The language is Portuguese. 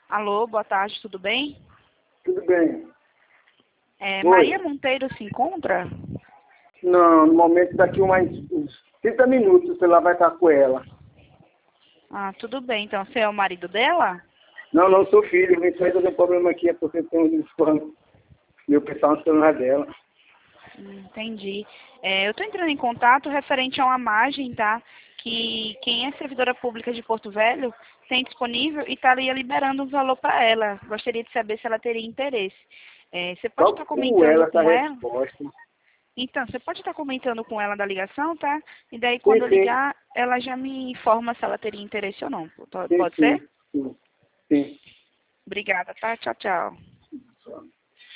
Alô, boa tarde, tudo bem? Tudo bem. Maria Monteiro se encontra? Não, no momento daqui uns 30 minutos o celular vai estar com ela. Ah, tudo bem. Então, você é o marido dela? Não, sou filho. Vim só resolver um problema aqui, é porque tem um desconto. Meu pessoal no celular dela. Entendi. Eu estou entrando em contato referente a uma imagem, tá? Que quem é servidora pública de Porto Velho tem disponível e estaria liberando um valor para ela. Gostaria de saber se ela teria interesse. Você pode estar Calculo comentando ela essa com ela? resposta. Então, você pode estar comentando com ela da ligação, tá? E daí, quando Sim, eu sim. ligar, ela já me informa se ela teria interesse ou não. Sim, Pode ser? sim. Sim. Sim. Obrigada, tá? Tchau, tchau.